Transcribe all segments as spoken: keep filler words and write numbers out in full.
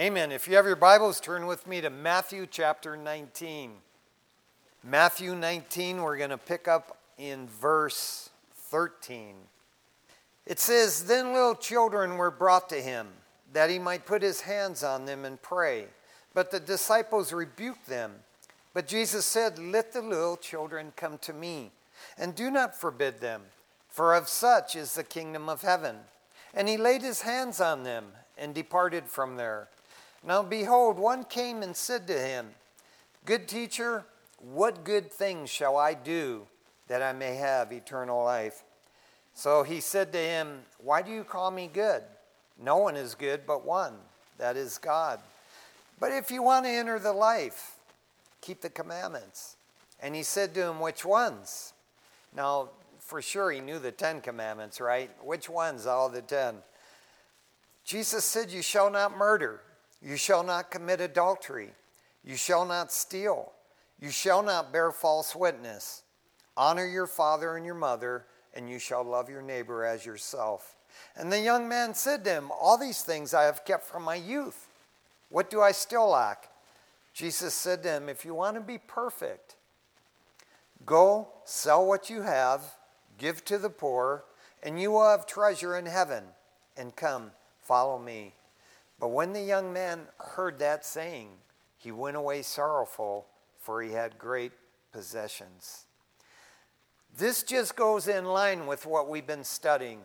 Amen. If you have your Bibles, turn with me to Matthew chapter nineteen. Matthew nineteen, we're going to pick up in verse thirteen. It says, "Then little children were brought to him, that he might put his hands on them and pray. But the disciples rebuked them. But Jesus said, 'Let the little children come to me, and do not forbid them, for of such is the kingdom of heaven.' And he laid his hands on them, and departed from there. Now behold, one came and said to him, 'Good teacher, what good things shall I do that I may have eternal life?' So he said to him, 'Why do you call me good? No one is good but one, that is God. But if you want to enter the life, keep the commandments.' And he said to him, 'Which ones?' Now, for sure he knew the Ten Commandments, right? Which ones? All the ten. Jesus said, 'You shall not murder. You shall not commit adultery. You shall not steal. You shall not bear false witness. Honor your father and your mother, and you shall love your neighbor as yourself.' And the young man said to him, 'All these things I have kept from my youth. What do I still lack?' Jesus said to him, 'If you want to be perfect, go sell what you have, give to the poor, and you will have treasure in heaven, and come, follow me.' But when the young man heard that saying, he went away sorrowful, for he had great possessions." This just goes in line with what we've been studying.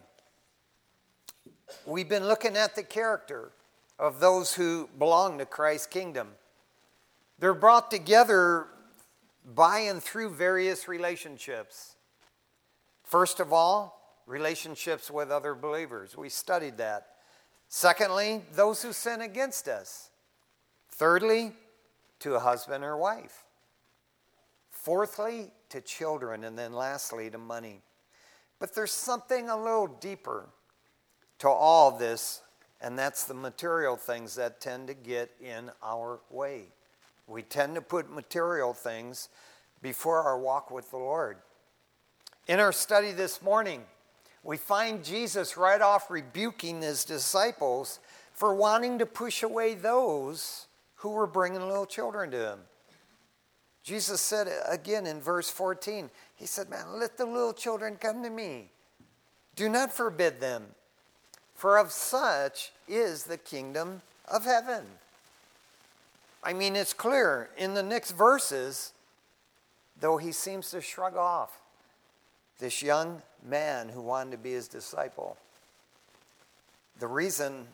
We've been looking at the character of those who belong to Christ's kingdom. They're brought together by and through various relationships. First of all, relationships with other believers. We studied that. Secondly, those who sin against us. Thirdly, to a husband or wife. Fourthly, to children. And then lastly, to money. But there's something a little deeper to all this, and that's the material things that tend to get in our way. We tend to put material things before our walk with the Lord. In our study this morning, we find Jesus right off rebuking his disciples for wanting to push away those who were bringing little children to him. Jesus said again in verse fourteen, he said, "Man, let the little children come to me. Do not forbid them, for of such is the kingdom of heaven." I mean, it's clear in the next verses, though he seems to shrug off this young man who wanted to be his disciple. The reason,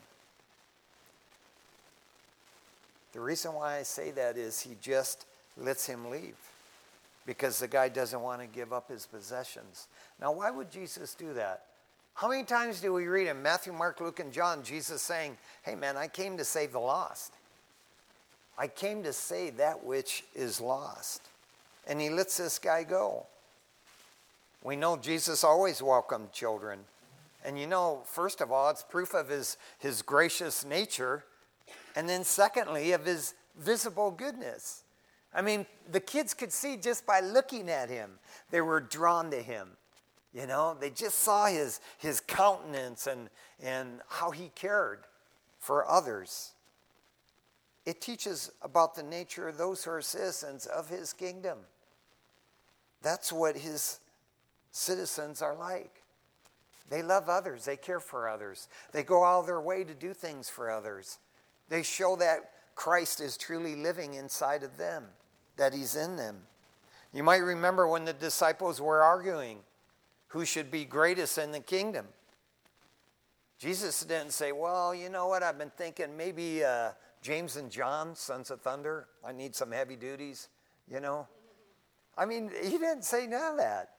the reason why I say that is he just lets him leave because the guy doesn't want to give up his possessions. Now, why would Jesus do that? How many times do we read in Matthew, Mark, Luke, and John, Jesus saying, "Hey man, I came to save the lost. I came to save that which is lost." And he lets this guy go. We know Jesus always welcomed children. And you know, first of all, it's proof of his, his gracious nature. And then secondly, of his visible goodness. I mean, the kids could see just by looking at him, they were drawn to him. You know, they just saw his, his countenance and, and how he cared for others. It teaches about the nature of those who are citizens of his kingdom. That's what his citizens are like. They love others. They care for others. They go out of their way to do things for others. They show that Christ is truly living inside of them, that he's in them. You might remember when the disciples were arguing who should be greatest in the kingdom. Jesus didn't say, "Well, you know what, I've been thinking maybe uh, James and John, sons of thunder. I need some heavy duties, you know." I mean, he didn't say none of that.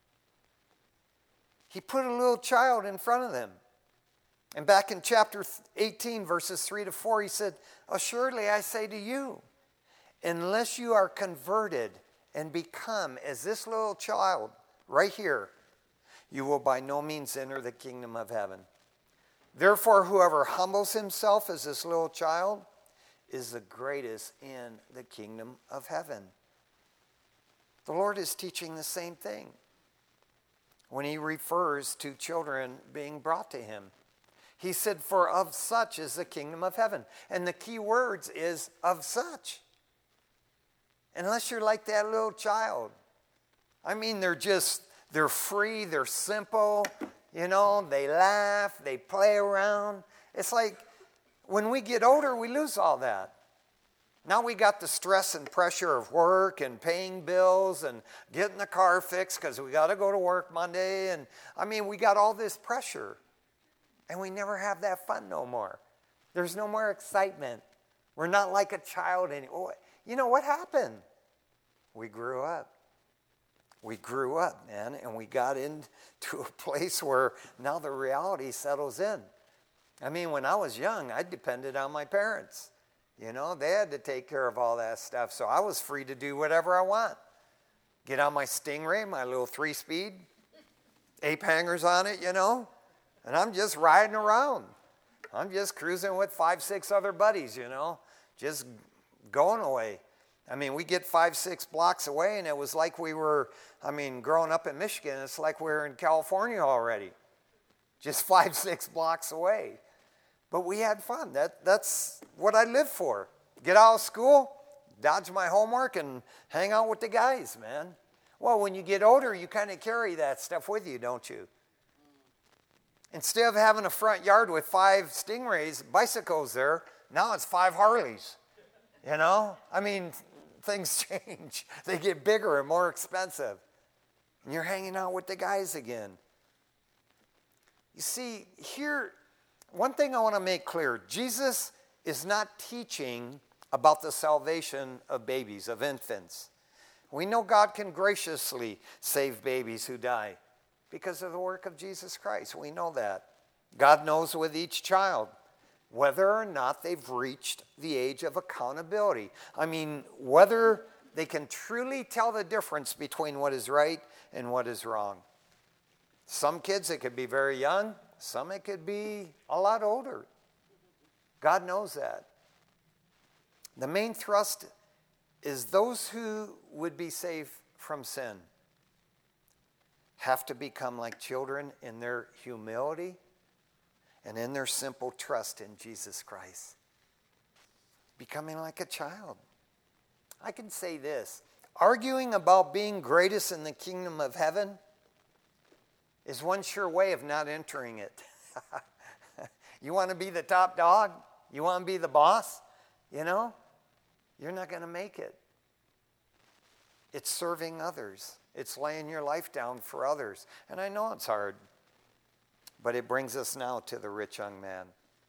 He put a little child in front of them. And back in chapter eighteen, verses three to four, he said, "Assuredly I say to you, unless you are converted and become as this little child right here, you will by no means enter the kingdom of heaven. Therefore, whoever humbles himself as this little child is the greatest in the kingdom of heaven." The Lord is teaching the same thing when he refers to children being brought to him. He said, for of such is the kingdom of heaven. And the key words is of such. Unless you're like that little child. I mean, they're just, they're free, they're simple, you know, they laugh, they play around. It's like when we get older, we lose all that. Now we got the stress and pressure of work and paying bills and getting the car fixed because we got to go to work Monday. And I mean, we got all this pressure. And we never have that fun no more. There's no more excitement. We're not like a child anymore. You know what happened? We grew up. We grew up, man, and we got into a place where now the reality settles in. I mean, when I was young, I depended on my parents. You know, they had to take care of all that stuff, so I was free to do whatever I want. Get on my Stingray, my little three-speed, ape hangers on it, you know, and I'm just riding around. I'm just cruising with five, six other buddies, you know, just going away. I mean, we get five, six blocks away, and it was like we were, I mean, growing up in Michigan, it's like we were in California already. Just five, six blocks away. But we had fun. That, that's what I live for. Get out of school, dodge my homework, and hang out with the guys, man. Well, when you get older, you kind of carry that stuff with you, don't you? Instead of having a front yard with five Stingrays, bicycles there, now it's five Harleys. You know? I mean, things change. They get bigger and more expensive. And you're hanging out with the guys again. You see, here, one thing I want to make clear. Jesus is not teaching about the salvation of babies, of infants. We know God can graciously save babies who die because of the work of Jesus Christ. We know that. God knows with each child whether or not they've reached the age of accountability. I mean, whether they can truly tell the difference between what is right and what is wrong. Some kids, it could be very young. Some, it could be a lot older. God knows that. The main thrust is those who would be saved from sin have to become like children in their humility and in their simple trust in Jesus Christ. Becoming like a child. I can say this. Arguing about being greatest in the kingdom of heaven is one sure way of not entering it. You want to be the top dog? You want to be the boss? You know? You're not going to make it. It's serving others. It's laying your life down for others. And I know it's hard. But it brings us now to the rich young man.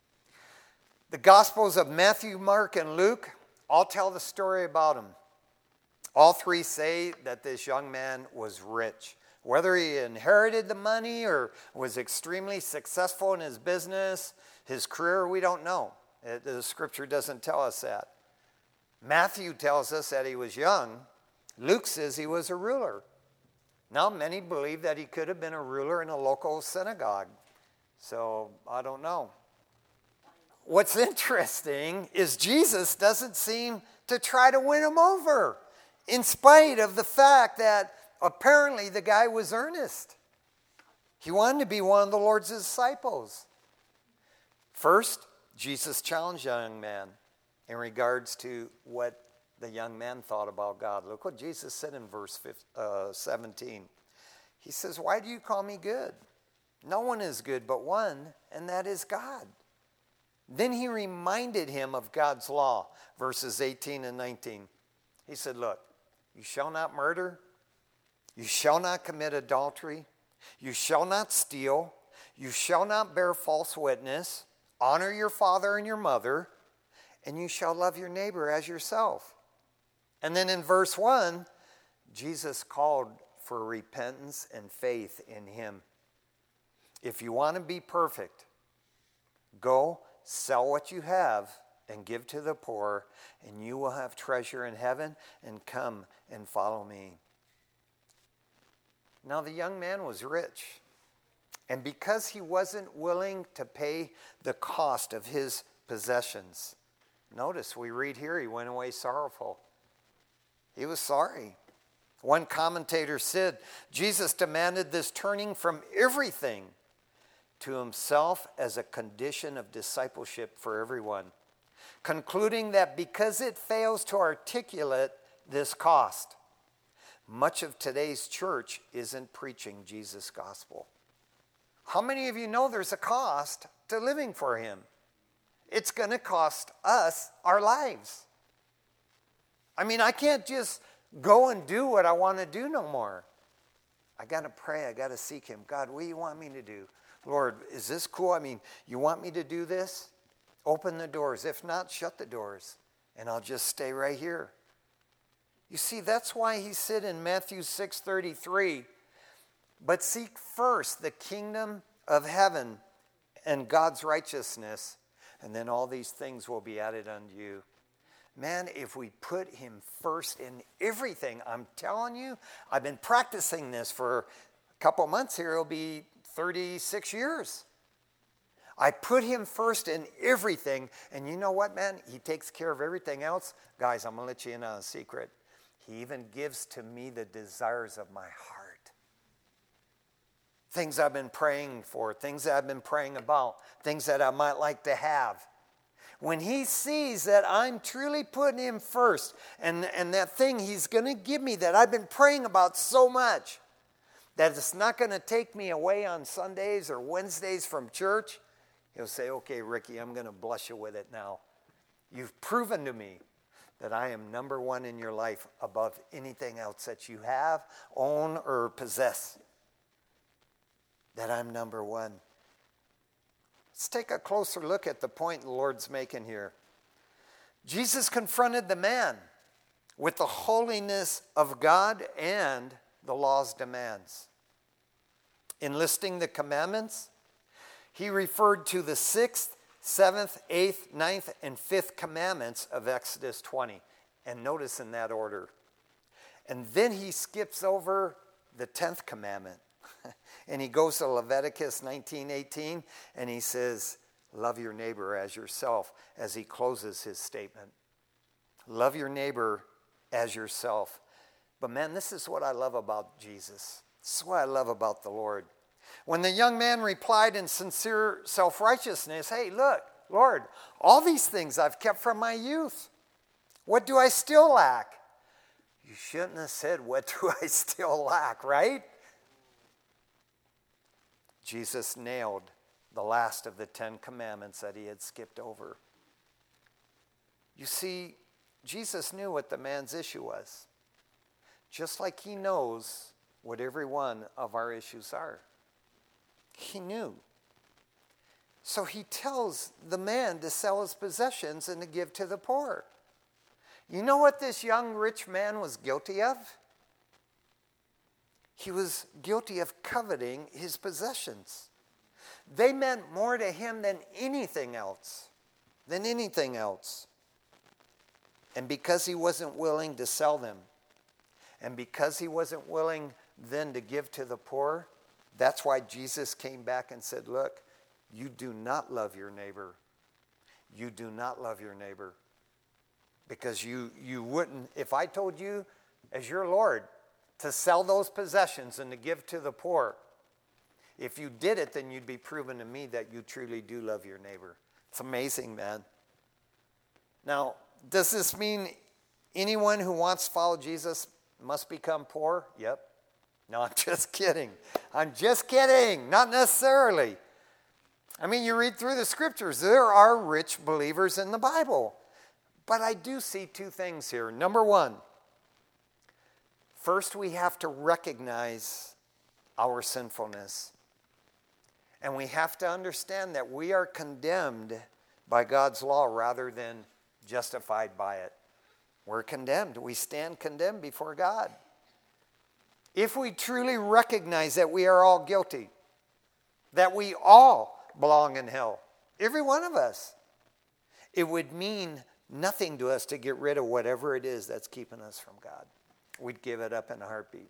The Gospels of Matthew, Mark, and Luke all tell the story about him. All three say that this young man was rich. Whether he inherited the money or was extremely successful in his business, his career, we don't know. It, the scripture doesn't tell us that. Matthew tells us that he was young. Luke says he was a ruler. Now, many believe that he could have been a ruler in a local synagogue. So, I don't know. What's interesting is Jesus doesn't seem to try to win him over, in spite of the fact that apparently the guy was earnest. He wanted to be one of the Lord's disciples. First, Jesus challenged the young man in regards to what the young man thought about God. Look what Jesus said in verse seventeen. He says, "Why do you call me good? No one is good but one, and that is God." Then he reminded him of God's law, verses eighteen and nineteen. He said, look, you shall not murder. You shall not commit adultery. You shall not steal. You shall not bear false witness. Honor your father and your mother. And you shall love your neighbor as yourself. And then in verse one, Jesus called for repentance and faith in him. If you want to be perfect, go sell what you have and give to the poor, and you will have treasure in heaven, and come and follow me. Now the young man was rich, and because he wasn't willing to pay the cost of his possessions, notice we read here he went away sorrowful. He was sorry. One commentator said, Jesus demanded this turning from everything to himself as a condition of discipleship for everyone, concluding that because it fails to articulate this cost, much of today's church isn't preaching Jesus' gospel. How many of you know there's a cost to living for him? It's going to cost us our lives. I mean, I can't just go and do what I want to do no more. I got to pray. I got to seek him. God, what do you want me to do? Lord, is this cool? I mean, you want me to do this? Open the doors. If not, shut the doors. And I'll just stay right here. You see, that's why he said in Matthew six thirty-three, but seek first the kingdom of heaven and God's righteousness, and then all these things will be added unto you. Man, if we put him first in everything, I'm telling you, I've been practicing this for a couple months here. It'll be thirty-six years. I put him first in everything, and you know what, man? He takes care of everything else. Guys, I'm going to let you in on a secret. He even gives to me the desires of my heart. Things I've been praying for, things that I've been praying about, things that I might like to have. When he sees that I'm truly putting him first, and, and that thing he's going to give me that I've been praying about so much, that it's not going to take me away on Sundays or Wednesdays from church, he'll say, okay, Ricky, I'm going to bless you with it now. You've proven to me that I am number one in your life above anything else that you have, own, or possess. That I'm number one. Let's take a closer look at the point the Lord's making here. Jesus confronted the man with the holiness of God and the law's demands. In listing the commandments, he referred to the sixth, seventh, eighth, ninth, and fifth commandments of Exodus twenty. And notice in that order. And then he skips over the tenth commandment. And he goes to Leviticus nineteen eighteen, and he says, love your neighbor as yourself, as he closes his statement. Love your neighbor as yourself. But man, this is what I love about Jesus. This is what I love about the Lord. When the young man replied in sincere self-righteousness, hey, look, Lord, all these things I've kept from my youth. What do I still lack? You shouldn't have said, what do I still lack, right? Jesus nailed the last of the Ten Commandments that he had skipped over. You see, Jesus knew what the man's issue was, just like he knows what every one of our issues are. He knew. So he tells the man to sell his possessions and to give to the poor. You know what this young rich man was guilty of? He was guilty of coveting his possessions. They meant more to him than anything else. Than anything else. And because he wasn't willing to sell them, and because he wasn't willing then to give to the poor, that's why Jesus came back and said, look, you do not love your neighbor. You do not love your neighbor. Because you, you wouldn't, if I told you as your Lord to sell those possessions and to give to the poor, if you did it, then you'd be proven to me that you truly do love your neighbor. It's amazing, man. Now, does this mean anyone who wants to follow Jesus must become poor? Yep. No, I'm just kidding. I'm just kidding. Not necessarily. I mean, you read through the scriptures. There are rich believers in the Bible. But I do see two things here. Number one, first we have to recognize our sinfulness. And we have to understand that we are condemned by God's law rather than justified by it. We're condemned. We stand condemned before God. If we truly recognize that we are all guilty, that we all belong in hell, every one of us, it would mean nothing to us to get rid of whatever it is that's keeping us from God. We'd give it up in a heartbeat.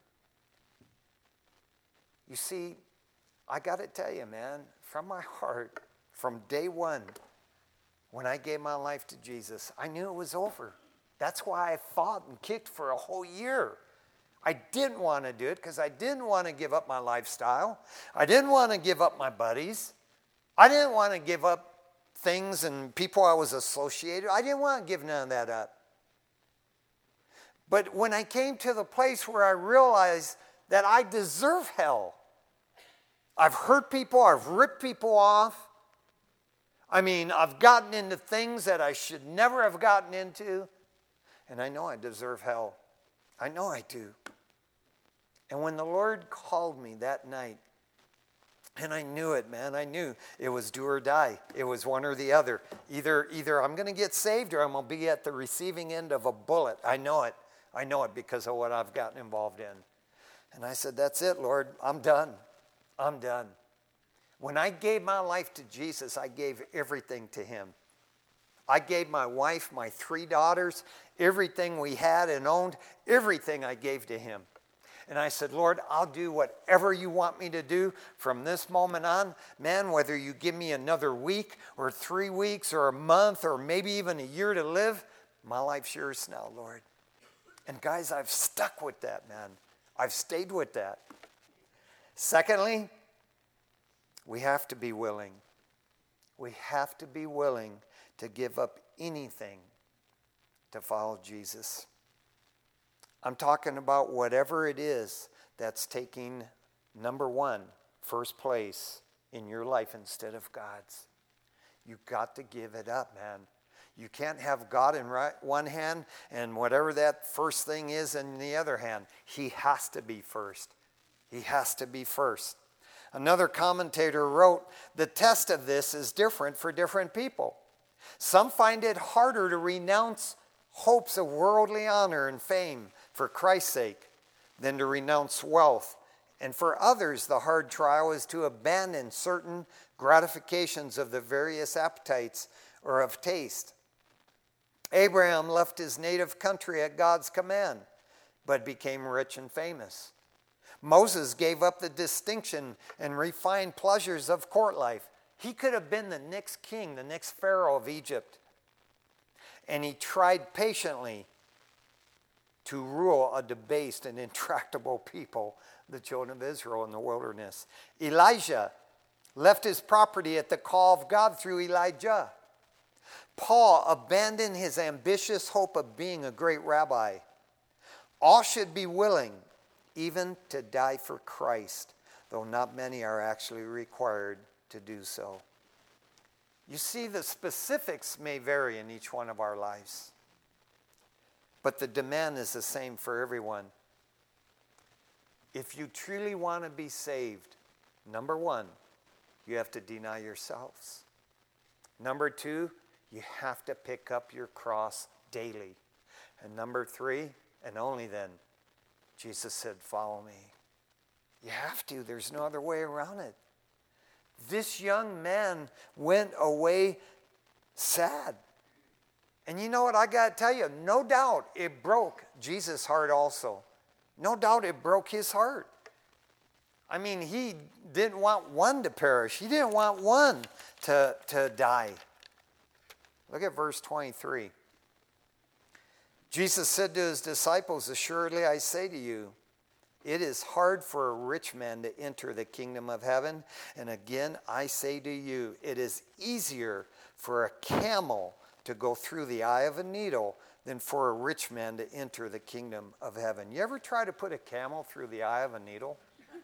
You see, I got to tell you, man, from my heart, from day one, when I gave my life to Jesus, I knew it was over. That's why I fought and kicked for a whole year. I didn't want to do it because I didn't want to give up my lifestyle. I didn't want to give up my buddies. I didn't want to give up things and people I was associated. I didn't want to give none of that up. But when I came to the place where I realized that I deserve hell, I've hurt people, I've ripped people off. I mean, I've gotten into things that I should never have gotten into. And I know I deserve hell. I know I do. And when the Lord called me that night, and I knew it, man. I knew it was do or die. It was one or the other. Either, either I'm going to get saved or I'm going to be at the receiving end of a bullet. I know it. I know it because of what I've gotten involved in. And I said, that's it, Lord. I'm done. I'm done. When I gave my life to Jesus, I gave everything to him. I gave my wife, my three daughters, everything we had and owned, everything I gave to him. And I said, Lord, I'll do whatever you want me to do from this moment on. Man, whether you give me another week or three weeks or a month or maybe even a year to live, my life's yours now, Lord. And guys, I've stuck with that, man. I've stayed with that. Secondly, we have to be willing. We have to be willing to give up anything to follow Jesus. I'm talking about whatever it is that's taking number one, first place in your life instead of God's. You've got to give it up, man. You can't have God in right, one hand and whatever that first thing is in the other hand. He has to be first. He has to be first. Another commentator wrote, the test of this is different for different people. Some find it harder to renounce hopes of worldly honor and fame for Christ's sake than to renounce wealth. And for others, the hard trial is to abandon certain gratifications of the various appetites or of taste. Abraham left his native country at God's command, but became rich and famous. Moses gave up the distinction and refined pleasures of court life. He could have been the next king, the next Pharaoh of Egypt. And he tried patiently to rule a debased and intractable people, the children of Israel in the wilderness. Elijah left his property at the call of God through Elijah. Paul abandoned his ambitious hope of being a great rabbi. All should be willing even to die for Christ, though not many are actually required to do so. You see, the specifics may vary in each one of our lives, but the demand is the same for everyone. If you truly want to be saved, number one, you have to deny yourselves. Number two, you have to pick up your cross daily. And number three, and only then, Jesus said, follow me. You have to. There's no other way around it. This young man went away sad. And you know what, I got to tell you, no doubt it broke Jesus' heart also. No doubt it broke his heart. I mean, he didn't want one to perish. He didn't want one to, to die. Look at verse twenty-three. Jesus said to his disciples, assuredly I say to you, it is hard for a rich man to enter the kingdom of heaven. And again, I say to you, it is easier for a camel to go through the eye of a needle than for a rich man to enter the kingdom of heaven. You ever try to put a camel through the eye of a needle?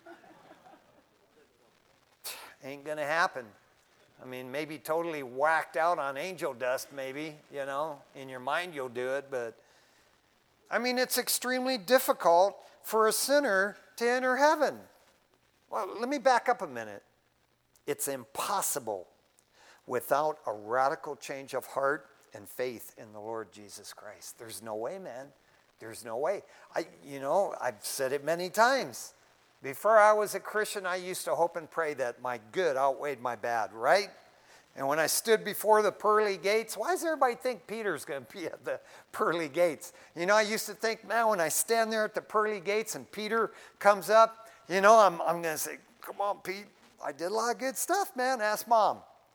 Ain't gonna happen. I mean, maybe totally whacked out on angel dust, maybe, you know. In your mind you'll do it, but I mean, it's extremely difficult for a sinner to enter heaven. Well, let me back up a minute. It's impossible without a radical change of heart and faith in the Lord Jesus Christ. There's no way, man. There's no way. I, you know, I've said it many times. Before I was a Christian, I used to hope and pray that my good outweighed my bad, right? And when I stood before the pearly gates, why does everybody think Peter's going to be at the pearly gates? You know, I used to think, man, when I stand there at the pearly gates and Peter comes up, you know, I'm, I'm going to say, come on, Pete, I did a lot of good stuff, man. Ask Mom.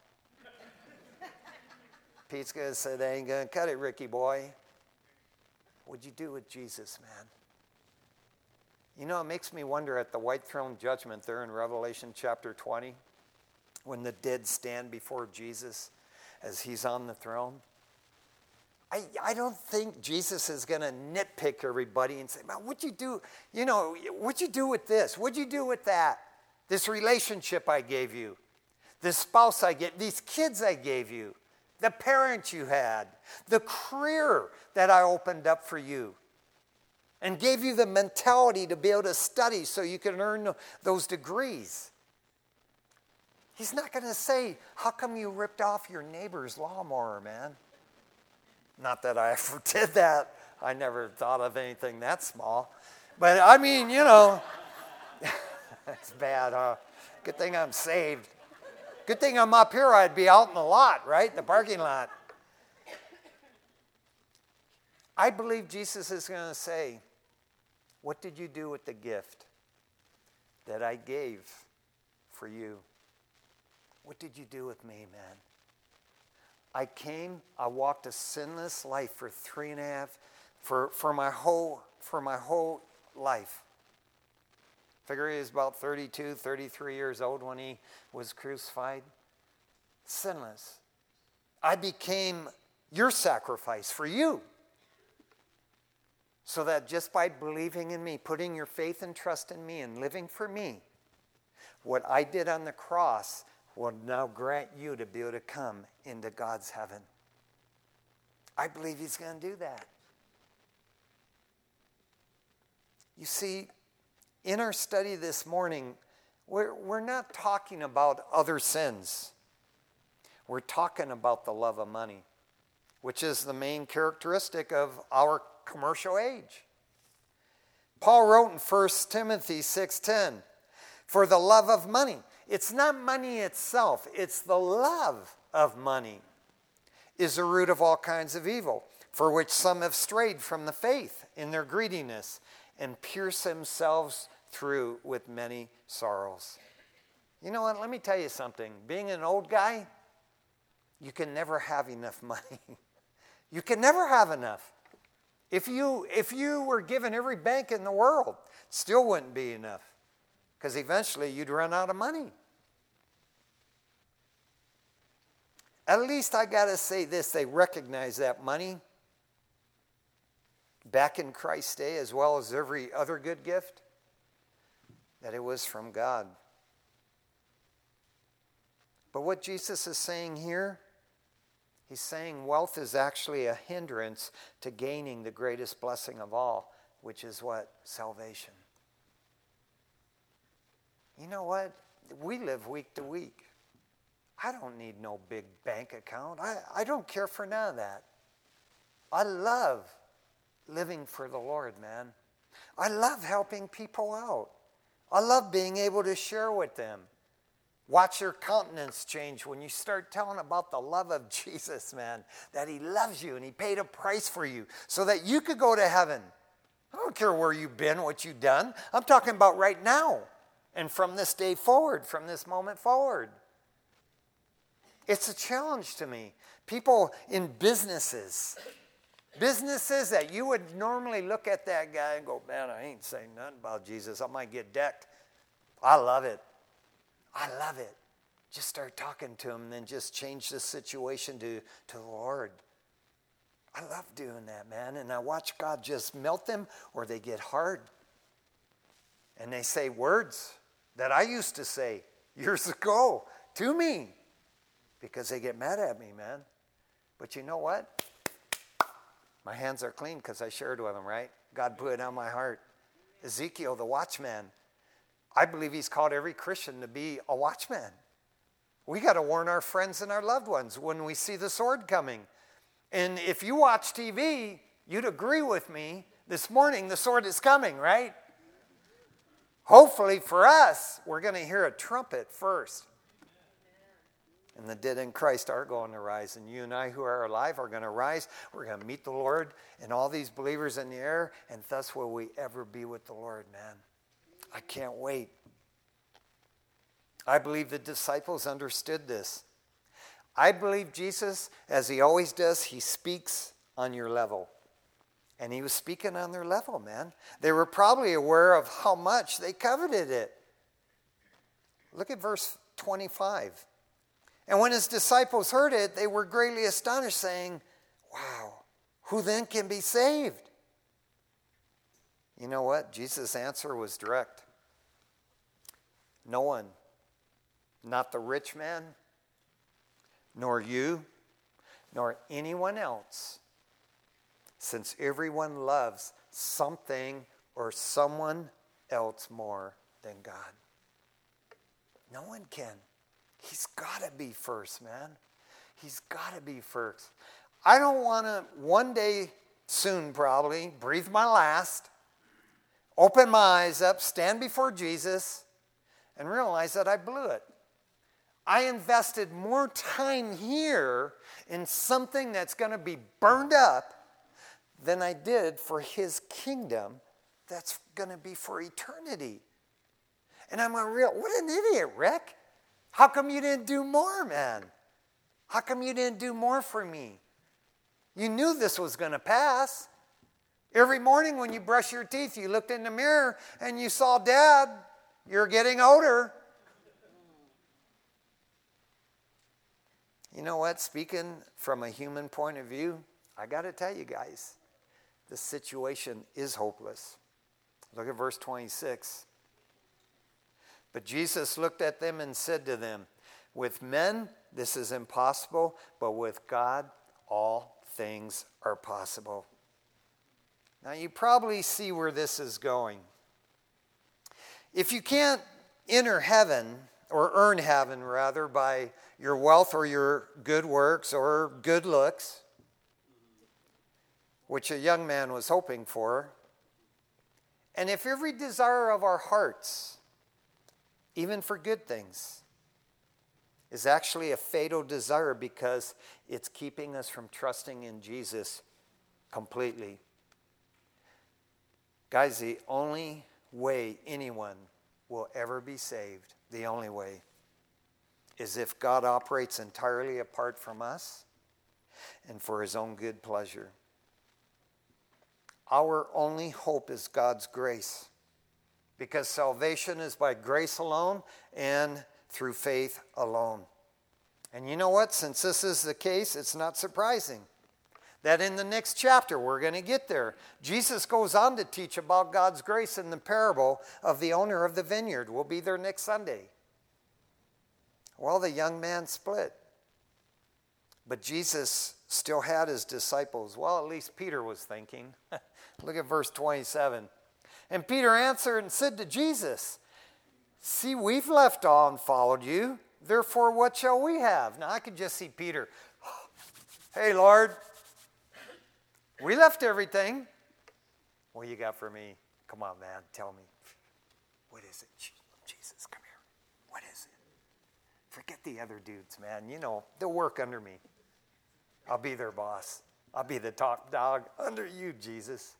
Pete's going to say, they ain't going to cut it, Ricky boy. What'd you do with Jesus, man? You know, it makes me wonder at the white throne judgment there in Revelation chapter twenty. when the dead stand before Jesus as he's on the throne. I, I don't think Jesus is going to nitpick everybody and say, "Man, what'd you do? You know, what'd you do with this? What'd you do with that? This relationship I gave you, this spouse I gave, these kids I gave you, the parents you had, the career that I opened up for you and gave you the mentality to be able to study so you can earn those degrees." He's not going to say, "How come you ripped off your neighbor's lawnmower, man?" Not that I ever did that. I never thought of anything that small. But I mean, you know, that's bad, huh? Good thing I'm saved. Good thing I'm up here. I'd be out in the lot, right? The parking lot. I believe Jesus is going to say, "What did you do with the gift that I gave for you? What did you do with me, man? I came, I walked a sinless life for three and a half, for, for my whole for my whole life." Figure he was about thirty-two, thirty-three years old when he was crucified. Sinless. I became your sacrifice for you. So that just by believing in me, putting your faith and trust in me and living for me, what I did on the cross will now grant you to be able to come into God's heaven. I believe he's going to do that. You see, in our study this morning, we're, we're not talking about other sins. We're talking about the love of money, which is the main characteristic of our commercial age. Paul wrote in First Timothy six ten, "For the love of money," it's not money itself, it's the love of money, "is the root of all kinds of evil, for which some have strayed from the faith in their greediness and pierce themselves through with many sorrows." You know what? Let me tell you something. Being an old guy, you can never have enough money. You can never have enough. If you, if you were given every bank in the world, it still wouldn't be enough, because eventually you'd run out of money. At least I got to say this, they recognize that money back in Christ's day, as well as every other good gift, that it was from God. But what Jesus is saying here, he's saying wealth is actually a hindrance to gaining the greatest blessing of all, which is what? Salvation. You know what? We live week to week. I don't need no big bank account. I, I don't care for none of that. I love living for the Lord, man. I love helping people out. I love being able to share with them. Watch your countenance change when you start telling about the love of Jesus, man. That he loves you and he paid a price for you so that you could go to heaven. I don't care where you've been, what you've done. I'm talking about right now and from this day forward, from this moment forward. It's a challenge to me. People in businesses, businesses that you would normally look at that guy and go, "Man, I ain't saying nothing about Jesus. I might get decked." I love it. I love it. Just start talking to him and then just change the situation to, to the Lord. I love doing that, man. And I watch God just melt them, or they get hard. And they say words that I used to say years ago to me, because they get mad at me, man. But you know what? My hands are clean because I shared with them, right? God put it on my heart. Ezekiel, the watchman. I believe he's called every Christian to be a watchman. We got to warn our friends and our loved ones when we see the sword coming. And if you watch T V, you'd agree with me. This morning, the sword is coming, right? Hopefully for us, we're going to hear a trumpet first. And the dead in Christ are going to rise. And you and I who are alive are going to rise. We're going to meet the Lord and all these believers in the air. And thus will we ever be with the Lord, man. I can't wait. I believe the disciples understood this. I believe Jesus, as he always does, he speaks on your level. And he was speaking on their level, man. They were probably aware of how much they coveted it. Look at verse twenty-five. And when his disciples heard it, they were greatly astonished, saying, wow, who then can be saved? You know what? Jesus' answer was direct. No one, not the rich man, nor you, nor anyone else, since everyone loves something or someone else more than God. No one can. He's got to be first, man. He's got to be first. I don't want to one day soon probably breathe my last, open my eyes up, stand before Jesus, and realize that I blew it. I invested more time here in something that's going to be burned up than I did for his kingdom that's going to be for eternity. And I'm a real, what an idiot, Rick. How come you didn't do more, man? How come you didn't do more for me? You knew this was going to pass. Every morning when you brush your teeth, you looked in the mirror and you saw Dad. You're getting older. You know what? Speaking from a human point of view, I got to tell you guys, the situation is hopeless. Look at verse twenty-six. But Jesus looked at them and said to them, with men this is impossible, but with God all things are possible. Now you probably see where this is going. If you can't enter heaven, or earn heaven rather, by your wealth or your good works or good looks, which a young man was hoping for, and if every desire of our hearts, even for good things, is actually a fatal desire because it's keeping us from trusting in Jesus completely. Guys, the only way anyone will ever be saved, the only way, is if God operates entirely apart from us and for his own good pleasure. Our only hope is God's grace, because salvation is by grace alone and through faith alone. And you know what? Since this is the case, it's not surprising that in the next chapter, we're going to get there, Jesus goes on to teach about God's grace in the parable of the owner of the vineyard. We'll be there next Sunday. Well, the young man split. But Jesus still had his disciples. Well, at least Peter was thinking. Look at verse twenty-seven. And Peter answered and said to Jesus, see, we've left all and followed you. Therefore, what shall we have? Now, I could just see Peter. Hey, Lord, we left everything. What you got for me? Come on, man, tell me. What is it? Jesus, come here. What is it? Forget the other dudes, man. You know, they'll work under me. I'll be their boss. I'll be the top dog under you, Jesus.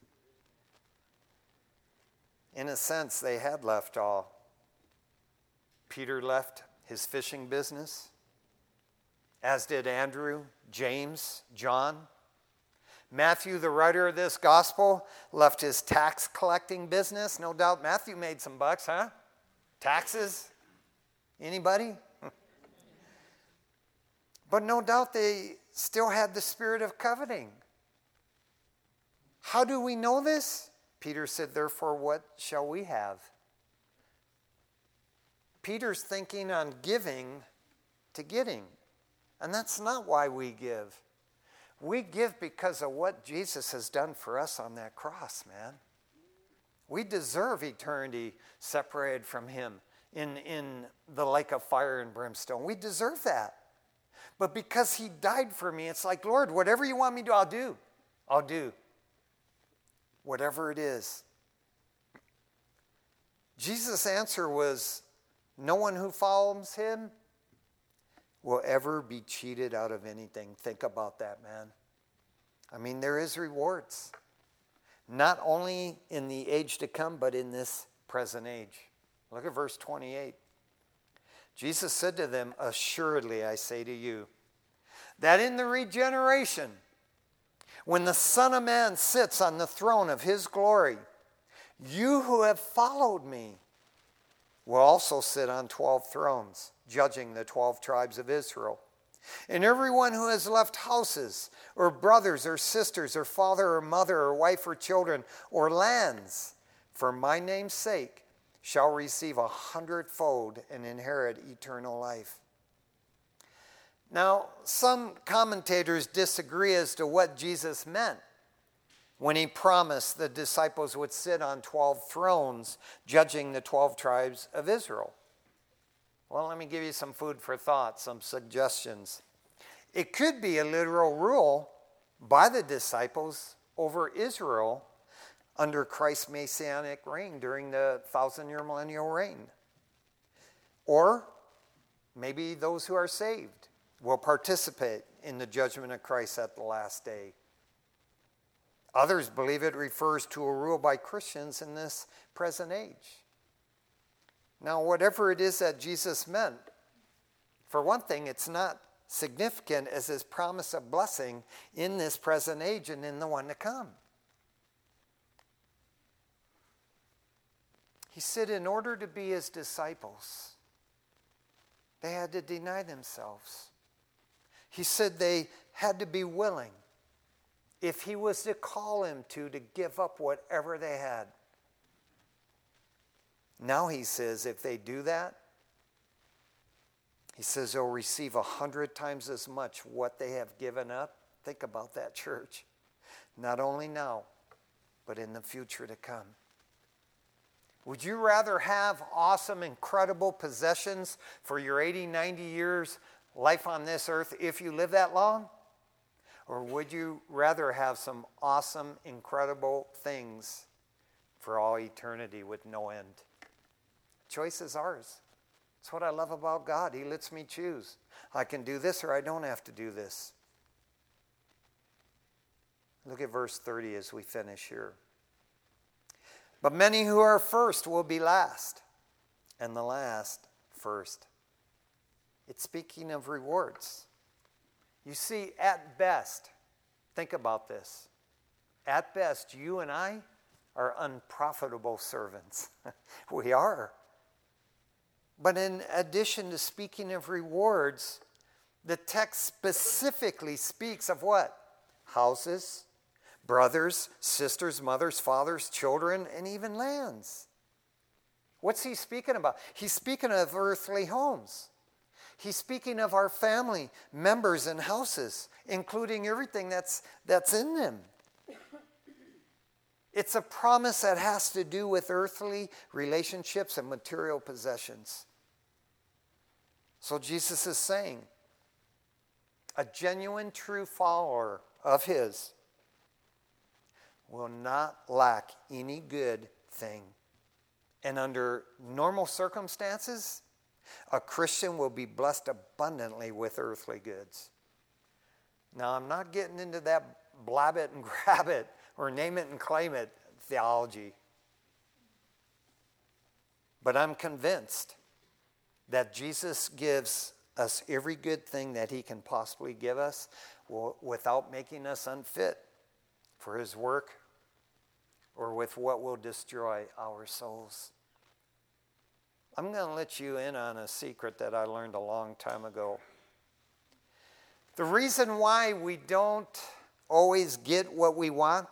In a sense, they had left all. Peter left his fishing business, as did Andrew, James, John. Matthew, the writer of this gospel, left his tax collecting business. No doubt Matthew made some bucks, huh? Taxes? Anybody? But no doubt they still had the spirit of coveting. How do we know this? Peter said, therefore, what shall we have? Peter's thinking on giving to getting. And that's not why we give. We give because of what Jesus has done for us on that cross, man. We deserve eternity separated from him in, in the lake of fire and brimstone. We deserve that. But because he died for me, it's like, Lord, whatever you want me to do, I'll do. I'll do. Whatever it is. Jesus' answer was, no one who follows him will ever be cheated out of anything. Think about that, man. I mean, there is rewards. Not only in the age to come, but in this present age. Look at verse twenty-eight. Jesus said to them, assuredly I say to you, that in the regeneration, when the Son of Man sits on the throne of his glory, you who have followed me will also sit on twelve thrones, judging the twelve tribes of Israel. And everyone who has left houses, or brothers, or sisters, or father, or mother, or wife, or children, or lands, for my name's sake, shall receive a hundredfold and inherit eternal life. Now, some commentators disagree as to what Jesus meant when he promised the disciples would sit on twelve thrones, judging the twelve tribes of Israel. Well, let me give you some food for thought, some suggestions. It could be a literal rule by the disciples over Israel under Christ's messianic reign during the thousand-year millennial reign. Or maybe those who are saved will participate in the judgment of Christ at the last day. Others believe it refers to a rule by Christians in this present age. Now, whatever it is that Jesus meant, for one thing, it's not significant as his promise of blessing in this present age and in the one to come. He said in order to be his disciples, they had to deny themselves. He said they had to be willing, if he was to call him to, to give up whatever they had. Now he says if they do that, he says they'll receive a hundred times as much what they have given up. Think about that, church. Not only now, but in the future to come. Would you rather have awesome, incredible possessions for your eighty, ninety years life on this earth if you live that long? Or would you rather have some awesome, incredible things for all eternity with no end? The choice is ours. That's what I love about God. He lets me choose. I can do this or I don't have to do this. Look at verse thirty as we finish here. But many who are first will be last, and the last first. It's speaking of rewards. You see, at best, think about this. At best, you and I are unprofitable servants. We are. But in addition to speaking of rewards, the text specifically speaks of what? Houses, brothers, sisters, mothers, fathers, children, and even lands. What's he speaking about? He's speaking of earthly homes. He's speaking of our family members and houses, including everything that's, that's in them. It's a promise that has to do with earthly relationships and material possessions. So Jesus is saying, a genuine, true follower of his will not lack any good thing. And under normal circumstances, a Christian will be blessed abundantly with earthly goods. Now, I'm not getting into that blab it and grab it or name it and claim it theology. But I'm convinced that Jesus gives us every good thing that he can possibly give us without making us unfit for his work or with what will destroy our souls. I'm going to let you in on a secret that I learned a long time ago. The reason why we don't always get what we want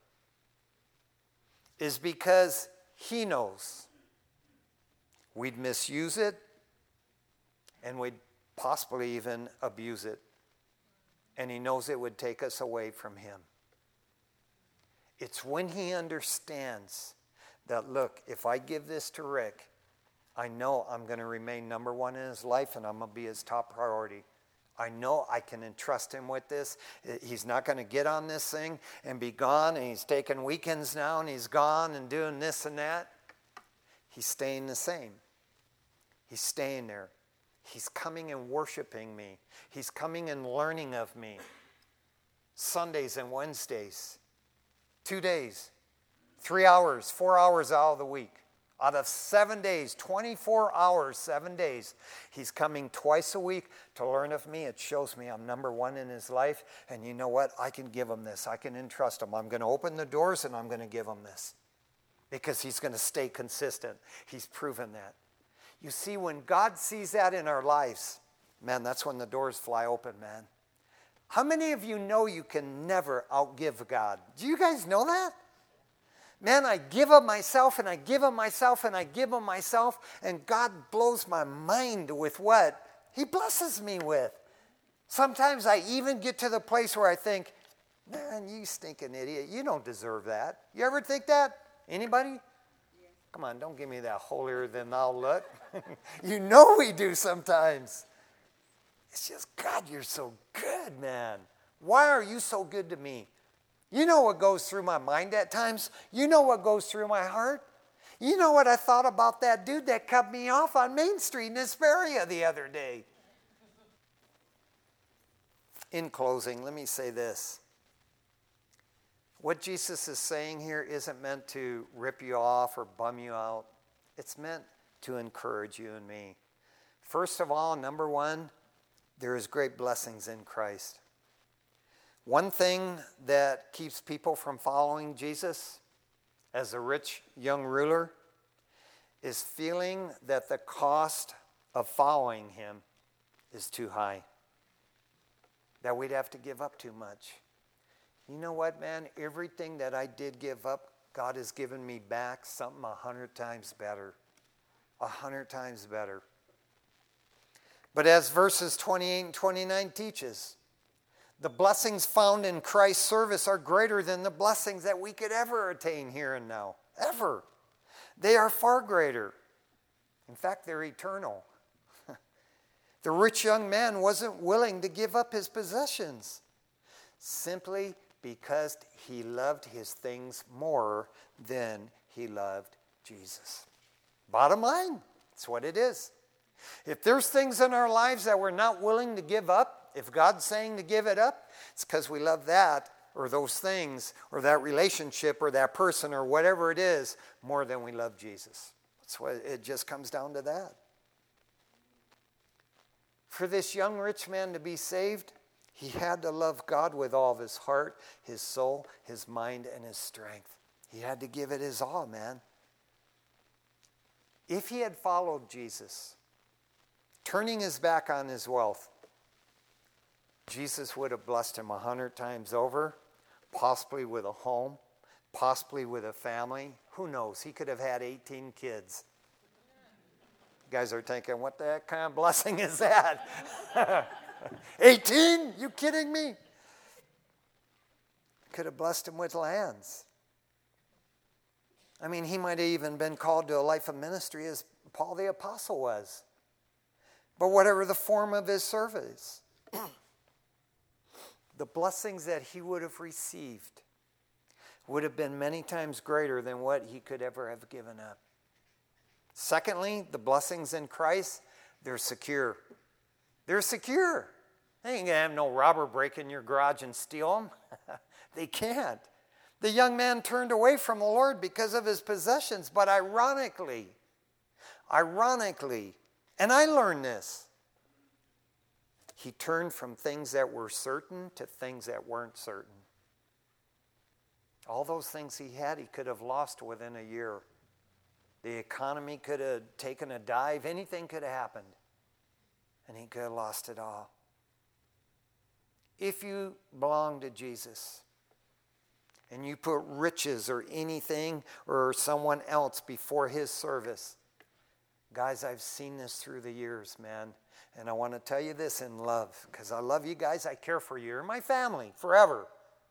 is because he knows we'd misuse it and we'd possibly even abuse it. And he knows it would take us away from him. It's when he understands that, look, if I give this to Rick, I know I'm going to remain number one in his life and I'm going to be his top priority. I know I can entrust him with this. He's not going to get on this thing and be gone, and he's taking weekends now and he's gone and doing this and that. He's staying the same. He's staying there. He's coming and worshiping me. He's coming and learning of me. Sundays and Wednesdays. Two days. Three hours, four hours out of the week. Out of seven days, twenty-four hours, seven days, he's coming twice a week to learn of me. It shows me I'm number one in his life. And you know what? I can give him this. I can entrust him. I'm going to open the doors and I'm going to give him this. Because he's going to stay consistent. He's proven that. You see, when God sees that in our lives, man, that's when the doors fly open, man. How many of you know you can never outgive God? Do you guys know that? Man, I give of myself and I give of myself and I give of myself, and God blows my mind with what He blesses me with. Sometimes I even get to the place where I think, man, you stinking idiot, you don't deserve that. You ever think that? Anybody? Yeah. Come on, don't give me that holier than thou look. You know we do sometimes. It's just, God, you're so good, man. Why are you so good to me? You know what goes through my mind at times. You know what goes through my heart. You know what I thought about that dude that cut me off on Main Street in Hesperia the other day. In closing, let me say this. What Jesus is saying here isn't meant to rip you off or bum you out. It's meant to encourage you and me. First of all, number one, there is great blessings in Christ. One thing that keeps people from following Jesus as a rich young ruler is feeling that the cost of following him is too high, that we'd have to give up too much. You know what, man? Everything that I did give up, God has given me back something a hundred times better. A hundred times better. But as verses twenty-eight and twenty-nine teaches, the blessings found in Christ's service are greater than the blessings that we could ever attain here and now. Ever. They are far greater. In fact, they're eternal. The rich young man wasn't willing to give up his possessions simply because he loved his things more than he loved Jesus. Bottom line, that's what it is. If there's things in our lives that we're not willing to give up, if God's saying to give it up, it's because we love that or those things or that relationship or that person or whatever it is more than we love Jesus. That's what it just comes down to that. For this young rich man to be saved, he had to love God with all of his heart, his soul, his mind, and his strength. He had to give it his all, man. If he had followed Jesus, turning his back on his wealth, Jesus would have blessed him a hundred times over, possibly with a home, possibly with a family. Who knows? He could have had eighteen kids. You guys are thinking, what the heck kind of blessing is that? eighteen? You kidding me? Could have blessed him with lands. I mean, he might have even been called to a life of ministry as Paul the Apostle was. But whatever the form of his service, the blessings that he would have received would have been many times greater than what he could ever have given up. Secondly, the blessings in Christ, they're secure. They're secure. They ain't going to have no robber break in your garage and steal them. They can't. The young man turned away from the Lord because of his possessions, but ironically, ironically, and I learned this, he turned from things that were certain to things that weren't certain. All those things he had, he could have lost within a year. The economy could have taken a dive. Anything could have happened. And he could have lost it all. If you belong to Jesus and you put riches or anything or someone else before his service, guys, I've seen this through the years, man. And I want to tell you this in love, because I love you guys. I care for you. You're my family forever.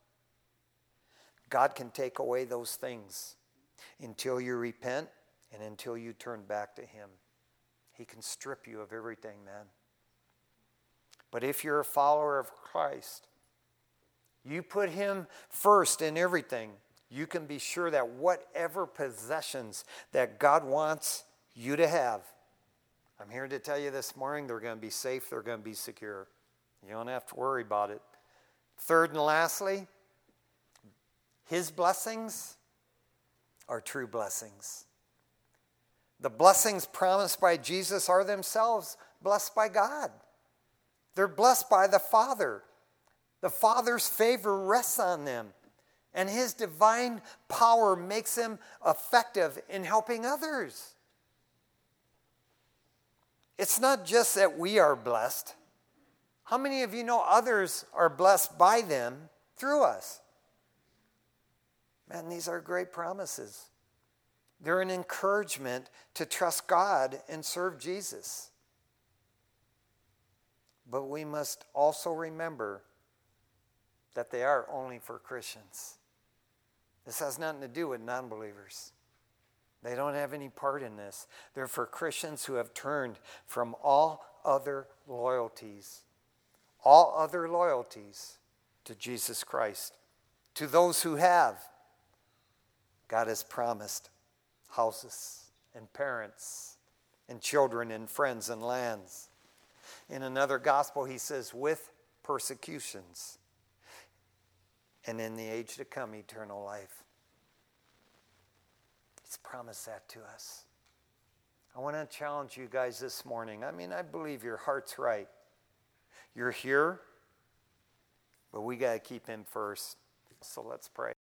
God can take away those things until you repent and until you turn back to him. He can strip you of everything, man. But if you're a follower of Christ, you put him first in everything, you can be sure that whatever possessions that God wants you to have, I'm here to tell you this morning, they're going to be safe, they're going to be secure. You don't have to worry about it. Third and lastly, his blessings are true blessings. The blessings promised by Jesus are themselves blessed by God. They're blessed by the Father. The Father's favor rests on them, and his divine power makes them effective in helping others. It's not just that we are blessed. How many of you know others are blessed by them through us? Man, these are great promises. They're an encouragement to trust God and serve Jesus. But we must also remember that they are only for Christians. This has nothing to do with non-believers. They don't have any part in this. They're for Christians who have turned from all other loyalties, all other loyalties to Jesus Christ. To those who have, God has promised houses and parents and children and friends and lands. In another gospel, he says, with persecutions, and in the age to come, eternal life. He's promised that to us. I want to challenge you guys this morning. I mean, I believe your heart's right. You're here, but we got to keep him first. So let's pray.